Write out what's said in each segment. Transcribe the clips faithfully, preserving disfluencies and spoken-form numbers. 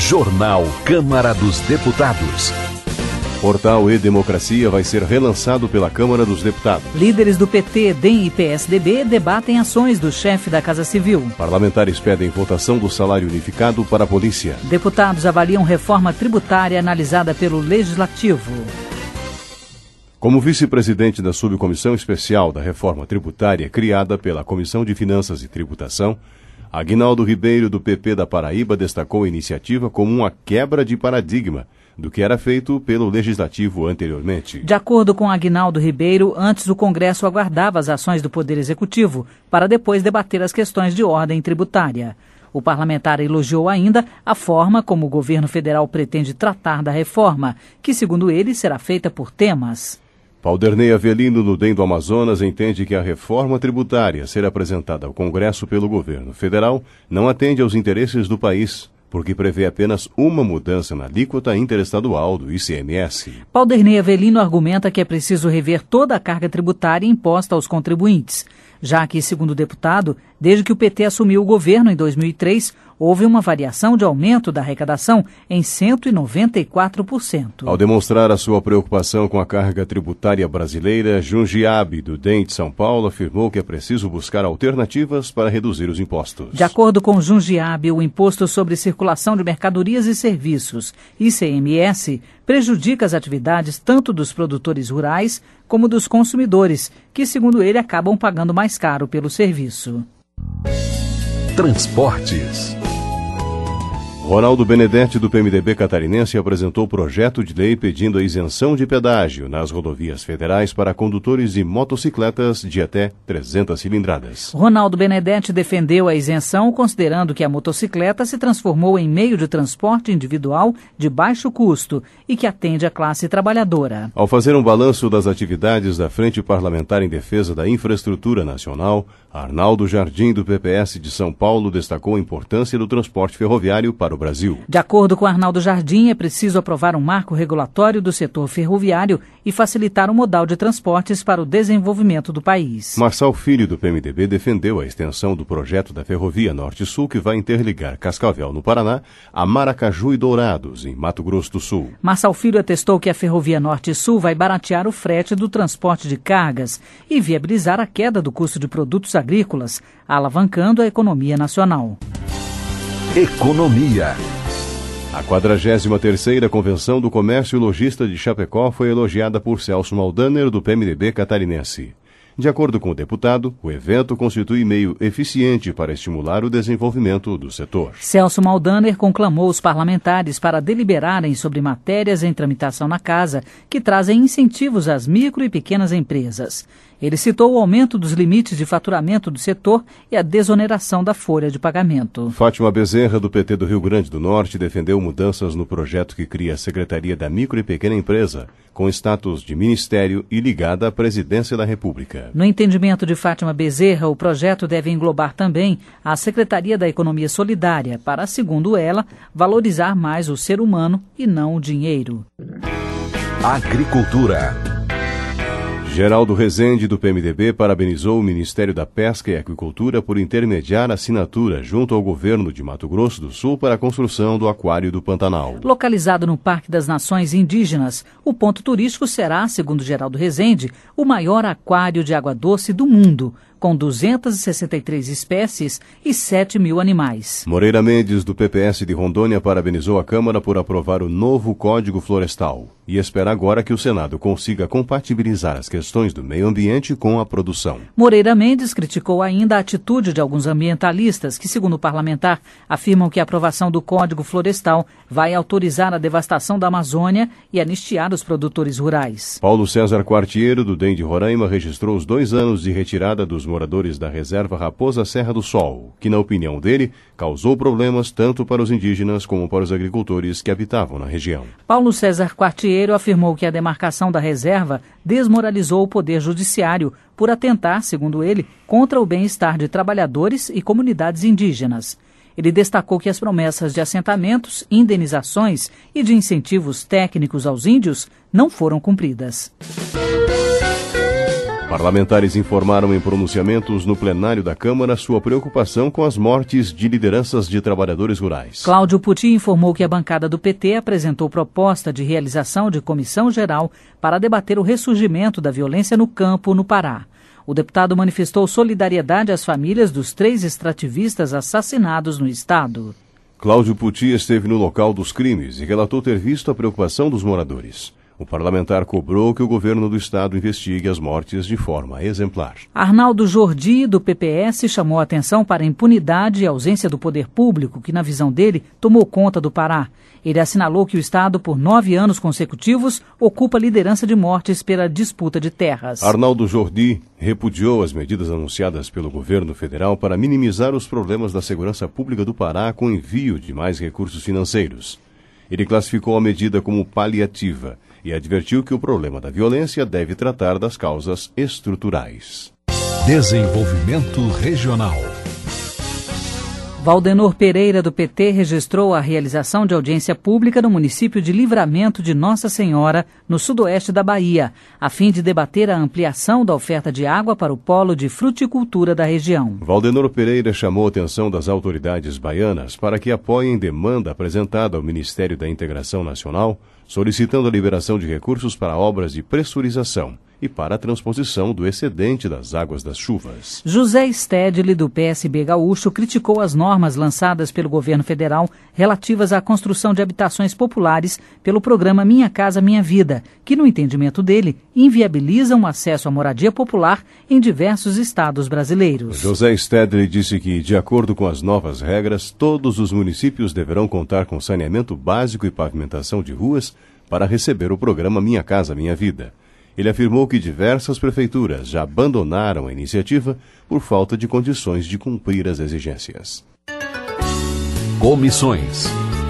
Jornal Câmara dos Deputados. Portal e-Democracia vai ser relançado pela Câmara dos Deputados. Líderes do P T, D E M e P S D B debatem ações do chefe da Casa Civil. Parlamentares pedem votação do salário unificado para a polícia. Deputados avaliam reforma tributária analisada pelo Legislativo. Como vice-presidente da Subcomissão Especial da Reforma Tributária criada pela Comissão de Finanças e Tributação, Aguinaldo Ribeiro, do P P da Paraíba, destacou a iniciativa como uma quebra de paradigma do que era feito pelo Legislativo anteriormente. De acordo com Aguinaldo Ribeiro, antes o Congresso aguardava as ações do Poder Executivo para depois debater as questões de ordem tributária. O parlamentar elogiou ainda a forma como o governo federal pretende tratar da reforma, que, segundo ele, será feita por temas. Valderney Avelino, do D E M do Amazonas, entende que a reforma tributária a ser apresentada ao Congresso pelo governo federal não atende aos interesses do país, porque prevê apenas uma mudança na alíquota interestadual do I C M S. Valderney Avelino argumenta que é preciso rever toda a carga tributária imposta aos contribuintes, já que, segundo o deputado, desde que o P T assumiu o governo em dois mil e três, houve uma variação de aumento da arrecadação em cento e noventa e quatro por cento. Ao demonstrar a sua preocupação com a carga tributária brasileira, Jundiabe, do D E M de São Paulo, afirmou que é preciso buscar alternativas para reduzir os impostos. De acordo com Jundiabe, o Imposto sobre Circulação de Mercadorias e Serviços, I C M S, prejudica as atividades tanto dos produtores rurais como dos consumidores, que, segundo ele, acabam pagando mais caro pelo serviço. Transportes. Ronaldo Benedetti, do P M D B catarinense, apresentou projeto de lei pedindo a isenção de pedágio nas rodovias federais para condutores de motocicletas de até trezentas cilindradas. Ronaldo Benedetti defendeu a isenção, considerando que a motocicleta se transformou em meio de transporte individual de baixo custo e que atende a classe trabalhadora. Ao fazer um balanço das atividades da Frente Parlamentar em Defesa da Infraestrutura Nacional, Arnaldo Jardim, do P P S de São Paulo, destacou a importância do transporte ferroviário para o Brasil. De acordo com Arnaldo Jardim, é preciso aprovar um marco regulatório do setor ferroviário e facilitar o modal de transportes para o desenvolvimento do país. Marçal Filho, do P M D B, defendeu a extensão do projeto da Ferrovia Norte-Sul, que vai interligar Cascavel, no Paraná, a Maracaju e Dourados, em Mato Grosso do Sul. Marçal Filho atestou que a Ferrovia Norte-Sul vai baratear o frete do transporte de cargas e viabilizar a queda do custo de produtos agrícolas, alavancando a economia nacional. Economia. A quadragésima terceira Convenção do Comércio Logista de Chapecó foi elogiada por Celso Maldaner, do P M D B catarinense. De acordo com o deputado, o evento constitui meio eficiente para estimular o desenvolvimento do setor. Celso Maldaner conclamou os parlamentares para deliberarem sobre matérias em tramitação na Casa que trazem incentivos às micro e pequenas empresas. Ele citou o aumento dos limites de faturamento do setor e a desoneração da folha de pagamento. Fátima Bezerra, do P T do Rio Grande do Norte, defendeu mudanças no projeto que cria a Secretaria da Micro e Pequena Empresa, com status de ministério e ligada à Presidência da República. No entendimento de Fátima Bezerra, o projeto deve englobar também a Secretaria da Economia Solidária, para, segundo ela, valorizar mais o ser humano e não o dinheiro. Agricultura. Geraldo Rezende, do P M D B, parabenizou o Ministério da Pesca e Aquicultura por intermediar a assinatura junto ao governo de Mato Grosso do Sul para a construção do Aquário do Pantanal. Localizado no Parque das Nações Indígenas, o ponto turístico será, segundo Geraldo Rezende, o maior aquário de água doce do mundo, com duzentas e sessenta e três espécies e sete mil animais. Moreira Mendes, do P P S de Rondônia, parabenizou a Câmara por aprovar o novo Código Florestal e espera agora que o Senado consiga compatibilizar as questões do meio ambiente com a produção. Moreira Mendes criticou ainda a atitude de alguns ambientalistas que, segundo o parlamentar, afirmam que a aprovação do Código Florestal vai autorizar a devastação da Amazônia e anistiar os produtores rurais. Paulo César Quartiero, do D E M de Roraima, registrou os dois anos de retirada dos moradores da reserva Raposa Serra do Sol, que, na opinião dele, causou problemas tanto para os indígenas como para os agricultores que habitavam na região. Paulo César Quartiero afirmou que a demarcação da reserva desmoralizou o poder judiciário por atentar, segundo ele, contra o bem-estar de trabalhadores e comunidades indígenas. Ele destacou que as promessas de assentamentos, indenizações e de incentivos técnicos aos índios não foram cumpridas. Parlamentares informaram em pronunciamentos no plenário da Câmara sua preocupação com as mortes de lideranças de trabalhadores rurais. Cláudio Putin informou que a bancada do P T apresentou proposta de realização de comissão geral para debater o ressurgimento da violência no campo, no Pará. O deputado manifestou solidariedade às famílias dos três extrativistas assassinados no estado. Cláudio Putin esteve no local dos crimes e relatou ter visto a preocupação dos moradores. O parlamentar cobrou que o governo do estado investigue as mortes de forma exemplar. Arnaldo Jordi, do P P S, chamou a atenção para a impunidade e ausência do poder público, que, na visão dele, tomou conta do Pará. Ele assinalou que o estado, por nove anos consecutivos, ocupa a liderança de mortes pela disputa de terras. Arnaldo Jordi repudiou as medidas anunciadas pelo governo federal para minimizar os problemas da segurança pública do Pará com envio de mais recursos financeiros. Ele classificou a medida como paliativa e advertiu que o problema da violência deve tratar das causas estruturais. Desenvolvimento Regional. Valdenor Pereira, do P T, registrou a realização de audiência pública no município de Livramento de Nossa Senhora, no sudoeste da Bahia, a fim de debater a ampliação da oferta de água para o polo de fruticultura da região. Valdenor Pereira chamou a atenção das autoridades baianas para que apoiem demanda apresentada ao Ministério da Integração Nacional, solicitando a liberação de recursos para obras de pressurização e para a transposição do excedente das águas das chuvas. José Stedley, do P S B gaúcho, criticou as normas lançadas pelo governo federal relativas à construção de habitações populares pelo programa Minha Casa Minha Vida, que, no entendimento dele, inviabilizam o acesso à moradia popular em diversos estados brasileiros. José Stedley disse que, de acordo com as novas regras, todos os municípios deverão contar com saneamento básico e pavimentação de ruas para receber o programa Minha Casa Minha Vida. Ele afirmou que diversas prefeituras já abandonaram a iniciativa por falta de condições de cumprir as exigências. Comissões.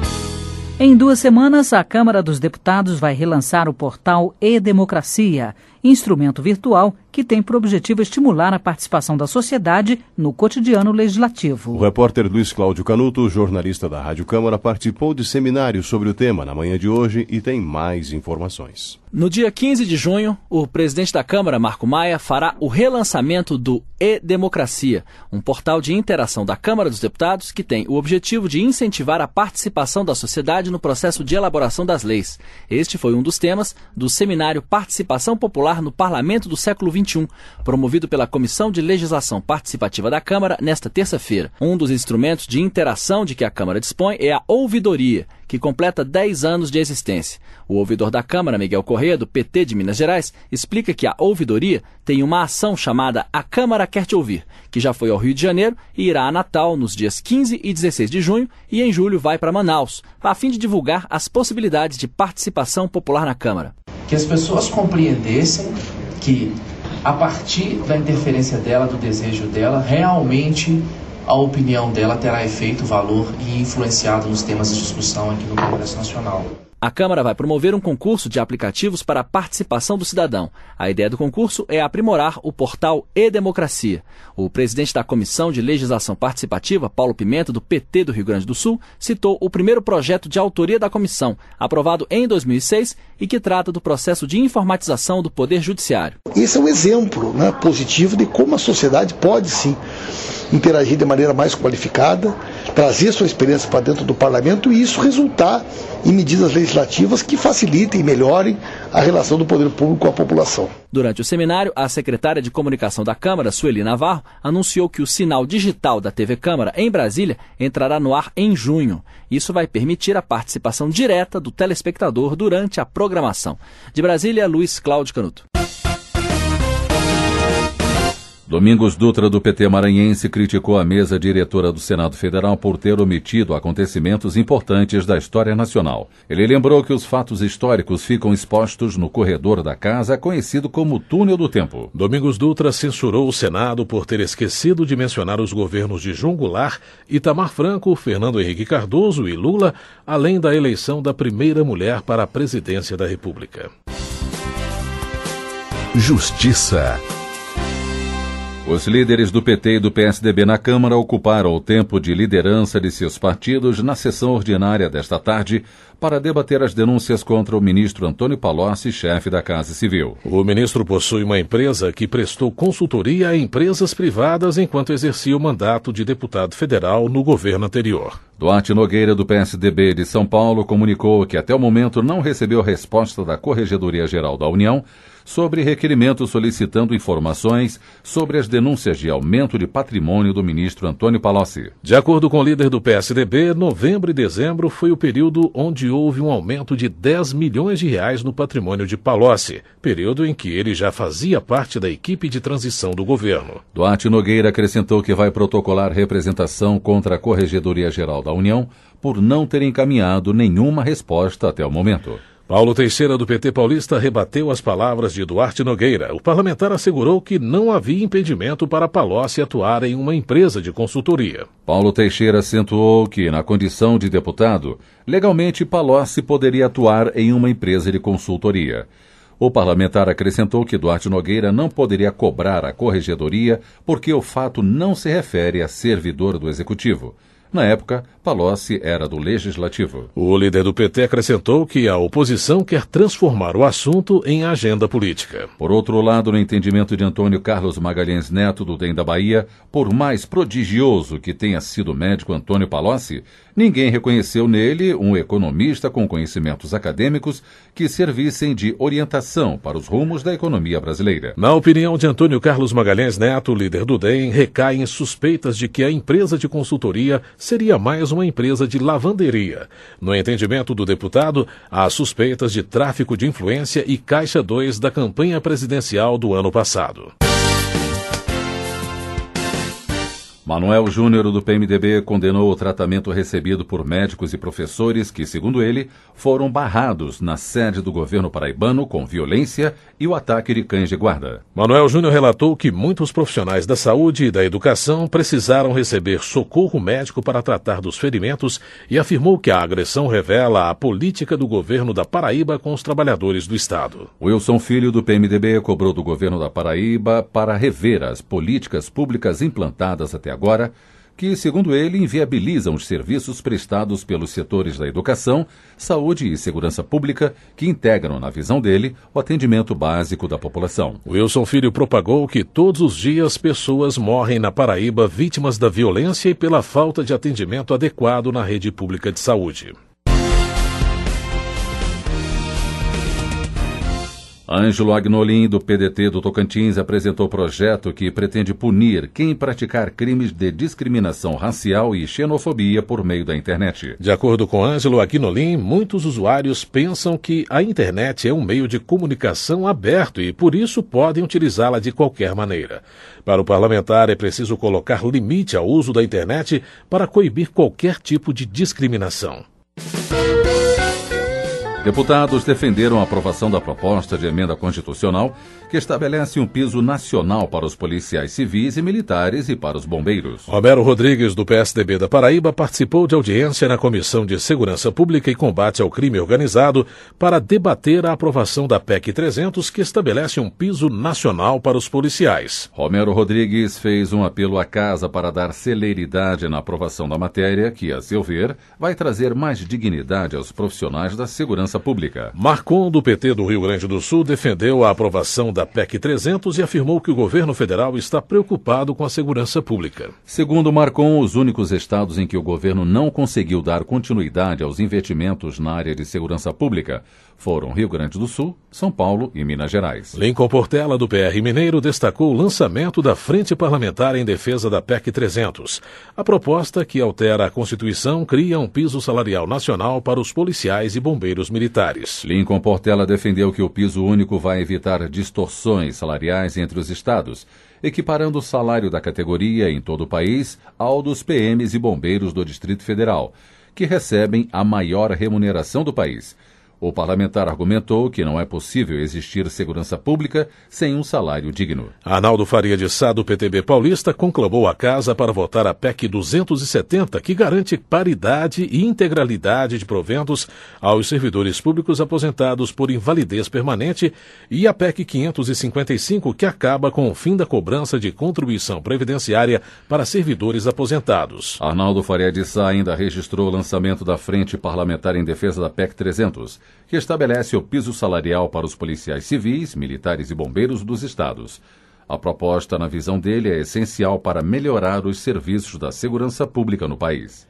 Em duas semanas, a Câmara dos Deputados vai relançar o portal E-Democracia, instrumento virtual que tem por objetivo estimular a participação da sociedade no cotidiano legislativo. O repórter Luiz Cláudio Canuto, jornalista da Rádio Câmara, participou de seminários sobre o tema na manhã de hoje e tem mais informações. No dia quinze de junho, o presidente da Câmara, Marco Maia, fará o relançamento do E-Democracia, um portal de interação da Câmara dos Deputados que tem o objetivo de incentivar a participação da sociedade no processo de elaboração das leis. Este foi um dos temas do seminário Participação Popular no Parlamento do Século vinte e um, promovido pela Comissão de Legislação Participativa da Câmara nesta terça-feira. Um dos instrumentos de interação de que a Câmara dispõe é a ouvidoria, que completa dez anos de existência. O ouvidor da Câmara, Miguel Corrêa, do P T de Minas Gerais, explica que a ouvidoria tem uma ação chamada A Câmara Quer Te Ouvir, que já foi ao Rio de Janeiro e irá a Natal nos dias quinze e dezesseis de junho e em julho vai para Manaus, a fim de divulgar as possibilidades de participação popular na Câmara. Que as pessoas compreendessem que, a partir da interferência dela, do desejo dela, realmente a opinião dela terá efeito, valor e influenciado nos temas de discussão aqui no Congresso Nacional. A Câmara vai promover um concurso de aplicativos para a participação do cidadão. A ideia do concurso é aprimorar o portal E-Democracia. O presidente da Comissão de Legislação Participativa, Paulo Pimenta, do P T do Rio Grande do Sul, citou o primeiro projeto de autoria da comissão, aprovado em dois mil e seis e que trata do processo de informatização do Poder Judiciário. Esse é um exemplo, né, positivo de como a sociedade pode, sim, interagir de maneira mais qualificada, trazer sua experiência para dentro do parlamento e isso resultar em medidas legislativas que facilitem e melhorem a relação do poder público com a população. Durante o seminário, a secretária de Comunicação da Câmara, Sueli Navarro, anunciou que o sinal digital da T V Câmara em Brasília entrará no ar em junho. Isso vai permitir a participação direta do telespectador durante a programação. De Brasília, Luiz Cláudio Canuto. Domingos Dutra, do P T maranhense, criticou a mesa diretora do Senado Federal por ter omitido acontecimentos importantes da história nacional. Ele lembrou que os fatos históricos ficam expostos no corredor da casa, conhecido como Túnel do Tempo. Domingos Dutra censurou o Senado por ter esquecido de mencionar os governos de João Goulart, Itamar Franco, Fernando Henrique Cardoso e Lula, além da eleição da primeira mulher para a presidência da República. Justiça. Os líderes do P T e do P S D B na Câmara ocuparam o tempo de liderança de seus partidos na sessão ordinária desta tarde para debater as denúncias contra o ministro Antônio Palocci, chefe da Casa Civil. O ministro possui uma empresa que prestou consultoria a empresas privadas enquanto exercia o mandato de deputado federal no governo anterior. Duarte Nogueira, do P S D B de São Paulo, comunicou que até o momento não recebeu resposta da Corregedoria Geral da União sobre requerimento solicitando informações sobre as denúncias de aumento de patrimônio do ministro Antônio Palocci. De acordo com o líder do P S D B, novembro e dezembro foi o período onde houve um aumento de dez milhões de reais no patrimônio de Palocci, período em que ele já fazia parte da equipe de transição do governo. Duarte Nogueira acrescentou que vai protocolar representação contra a Corregedoria Geral da União por não ter encaminhado nenhuma resposta até o momento. Paulo Teixeira, do P T paulista, rebateu as palavras de Duarte Nogueira. O parlamentar assegurou que não havia impedimento para Palocci atuar em uma empresa de consultoria. Paulo Teixeira acentuou que, na condição de deputado, legalmente Palocci poderia atuar em uma empresa de consultoria. O parlamentar acrescentou que Duarte Nogueira não poderia cobrar a corregedoria porque o fato não se refere a servidor do Executivo. Na época, Palocci era do Legislativo. O líder do P T acrescentou que a oposição quer transformar o assunto em agenda política. Por outro lado, no entendimento de Antônio Carlos Magalhães Neto, do D E M da Bahia, por mais prodigioso que tenha sido o médico Antônio Palocci, ninguém reconheceu nele um economista com conhecimentos acadêmicos que servissem de orientação para os rumos da economia brasileira. Na opinião de Antônio Carlos Magalhães Neto, líder do D E M, recaem suspeitas de que a empresa de consultoria seria mais uma empresa de lavanderia. No entendimento do deputado, há suspeitas de tráfico de influência e caixa dois da campanha presidencial do ano passado. Manuel Júnior, do P M D B, condenou o tratamento recebido por médicos e professores que, segundo ele, foram barrados na sede do governo paraibano com violência e o ataque de cães de guarda. Manuel Júnior relatou que muitos profissionais da saúde e da educação precisaram receber socorro médico para tratar dos ferimentos e afirmou que a agressão revela a política do governo da Paraíba com os trabalhadores do Estado. Wilson Filho, do P M D B, cobrou do governo da Paraíba para rever as políticas públicas implantadas até agora, que, segundo ele, inviabilizam os serviços prestados pelos setores da educação, saúde e segurança pública, que integram, na visão dele, o atendimento básico da população. Wilson Filho propagou que todos os dias pessoas morrem na Paraíba vítimas da violência e pela falta de atendimento adequado na rede pública de saúde. Ângelo Agnolin, do P D T do Tocantins, apresentou projeto que pretende punir quem praticar crimes de discriminação racial e xenofobia por meio da internet. De acordo com Ângelo Agnolin, muitos usuários pensam que a internet é um meio de comunicação aberto e, por isso, podem utilizá-la de qualquer maneira. Para o parlamentar, é preciso colocar limite ao uso da internet para coibir qualquer tipo de discriminação. Deputados defenderam a aprovação da proposta de emenda constitucional que estabelece um piso nacional para os policiais civis e militares e para os bombeiros. Romero Rodrigues, do P S D B da Paraíba, participou de audiência na Comissão de Segurança Pública e Combate ao Crime Organizado para debater a aprovação da P E C trezentos, que estabelece um piso nacional para os policiais. Romero Rodrigues fez um apelo à Casa para dar celeridade na aprovação da matéria, que, a seu ver, vai trazer mais dignidade aos profissionais da segurança pública. Marcon, do P T do Rio Grande do Sul, defendeu a aprovação da P E C trezentos e afirmou que o governo federal está preocupado com a segurança pública. Segundo Marcon, os únicos estados em que o governo não conseguiu dar continuidade aos investimentos na área de segurança pública foram Rio Grande do Sul, São Paulo e Minas Gerais. Lincoln Portela, do P R Mineiro, destacou o lançamento da Frente Parlamentar em Defesa da P E C trezentos. A proposta, que altera a Constituição, cria um piso salarial nacional para os policiais e bombeiros militares. Lincoln Portela defendeu que o piso único vai evitar distorções salariais entre os estados, equiparando o salário da categoria em todo o país ao dos P Ms e bombeiros do Distrito Federal, que recebem a maior remuneração do país. O parlamentar argumentou que não é possível existir segurança pública sem um salário digno. Arnaldo Faria de Sá, do P T B paulista, conclamou a Casa para votar a P E C duzentos e setenta, que garante paridade e integralidade de proventos aos servidores públicos aposentados por invalidez permanente, e a P E C quinhentos e cinquenta e cinco, que acaba com o fim da cobrança de contribuição previdenciária para servidores aposentados. Arnaldo Faria de Sá ainda registrou o lançamento da Frente Parlamentar em Defesa da P E C trezentos, que estabelece o piso salarial para os policiais civis, militares e bombeiros dos estados. A proposta, na visão dele, é essencial para melhorar os serviços da segurança pública no país.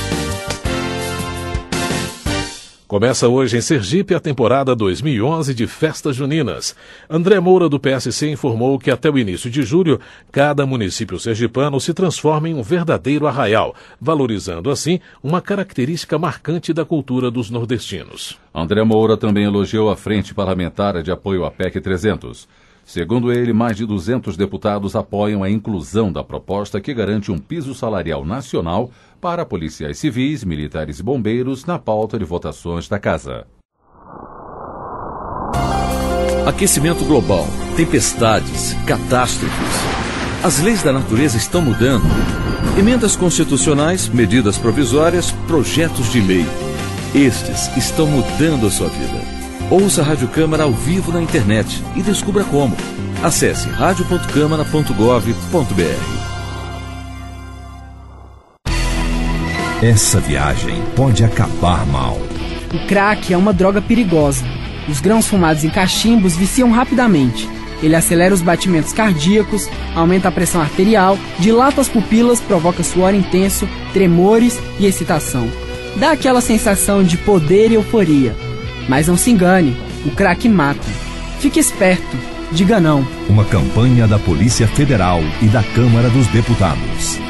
Começa hoje em Sergipe a temporada dois mil e onze de Festas Juninas. André Moura, do P S C, informou que até o início de julho, cada município sergipano se transforma em um verdadeiro arraial, valorizando assim uma característica marcante da cultura dos nordestinos. André Moura também elogiou a Frente Parlamentar de Apoio à P E C trezentos. Segundo ele, mais de duzentos deputados apoiam a inclusão da proposta que garante um piso salarial nacional para policiais civis, militares e bombeiros na pauta de votações da Casa. Aquecimento global, tempestades, catástrofes. As leis da natureza estão mudando. Emendas constitucionais, medidas provisórias, projetos de lei. Estes estão mudando a sua vida. Ouça a Rádio Câmara ao vivo na internet e descubra como. Acesse rádio ponto câmara ponto gov ponto br. Essa viagem pode acabar mal. O crack é uma droga perigosa. Os grãos fumados em cachimbos viciam rapidamente. Ele acelera os batimentos cardíacos, aumenta a pressão arterial, dilata as pupilas, provoca suor intenso, tremores e excitação. Dá aquela sensação de poder e euforia. Mas não se engane, o crack mata. Fique esperto, diga não. Uma campanha da Polícia Federal e da Câmara dos Deputados.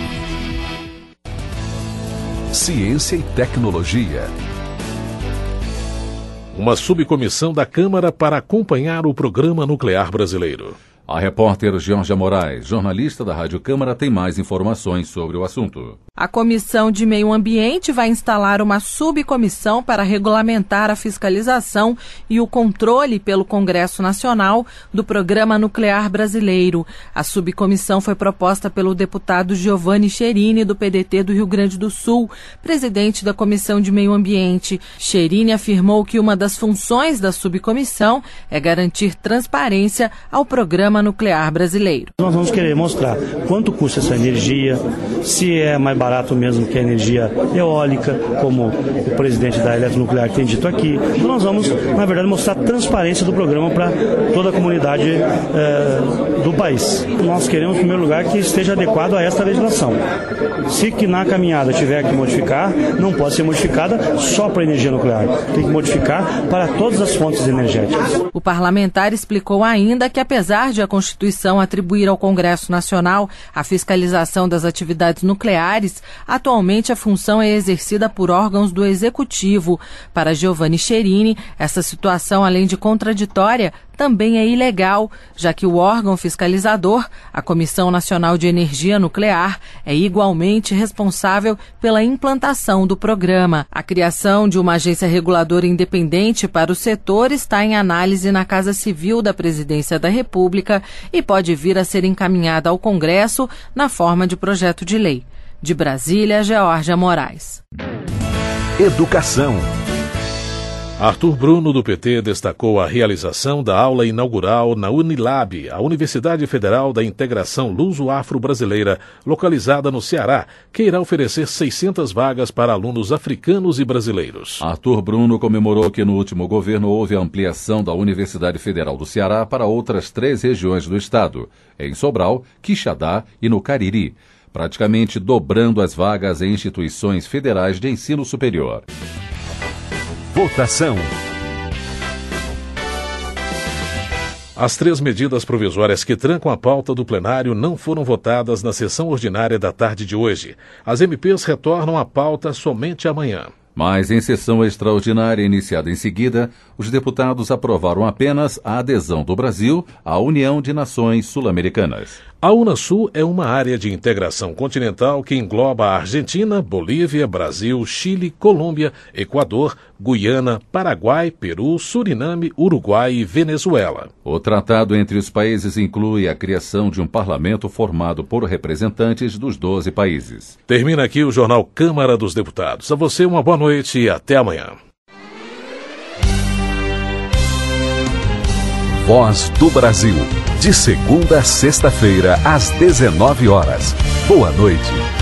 Ciência e tecnologia. Uma subcomissão da Câmara para acompanhar o programa nuclear brasileiro. A repórter Georgia Moraes, jornalista da Rádio Câmara, tem mais informações sobre o assunto. A Comissão de Meio Ambiente vai instalar uma subcomissão para regulamentar a fiscalização e o controle pelo Congresso Nacional do Programa Nuclear Brasileiro. A subcomissão foi proposta pelo deputado Giovanni Cherini, do P D T do Rio Grande do Sul, presidente da Comissão de Meio Ambiente. Cherini afirmou que uma das funções da subcomissão é garantir transparência ao Programa Nuclear Brasileiro. Nós vamos querer mostrar quanto custa essa energia, se é mais barato mesmo que a energia eólica, como o presidente da Eletronuclear tem dito aqui. Então nós vamos, na verdade, mostrar a transparência do programa para toda a comunidade eh, do país. Nós queremos, em primeiro lugar, que esteja adequado a esta legislação. Se que na caminhada tiver que modificar, não pode ser modificada só para a energia nuclear. Tem que modificar para todas as fontes energéticas. O parlamentar explicou ainda que, apesar de a Constituição atribuir ao Congresso Nacional a fiscalização das atividades nucleares, atualmente a função é exercida por órgãos do Executivo. Para Giovanni Cherini, essa situação, além de contraditória, também é ilegal, já que o órgão fiscalizador, a Comissão Nacional de Energia Nuclear, é igualmente responsável pela implantação do programa. A criação de uma agência reguladora independente para o setor está em análise na Casa Civil da Presidência da República e pode vir a ser encaminhada ao Congresso na forma de projeto de lei. De Brasília, Georgia Moraes. Educação. Arthur Bruno, do P T, destacou a realização da aula inaugural na Unilab, a Universidade Federal da Integração Luso-Afro-Brasileira, localizada no Ceará, que irá oferecer seiscentas vagas para alunos africanos e brasileiros. Arthur Bruno comemorou que no último governo houve a ampliação da Universidade Federal do Ceará para outras três regiões do estado, em Sobral, Quixadá e no Cariri, praticamente dobrando as vagas em instituições federais de ensino superior. Votação. As três medidas provisórias que trancam a pauta do plenário não foram votadas na sessão ordinária da tarde de hoje. As M Pês retornam à pauta somente amanhã. Mas em sessão extraordinária iniciada em seguida, os deputados aprovaram apenas a adesão do Brasil à União de Nações Sul-Americanas. A Unasul é uma área de integração continental que engloba a Argentina, Bolívia, Brasil, Chile, Colômbia, Equador, Guiana, Paraguai, Peru, Suriname, Uruguai e Venezuela. O tratado entre os países inclui a criação de um parlamento formado por representantes dos doze países. Termina aqui o Jornal Câmara dos Deputados. A você uma boa noite e até amanhã. Voz do Brasil. De segunda a sexta-feira, às dezenove horas. Boa noite.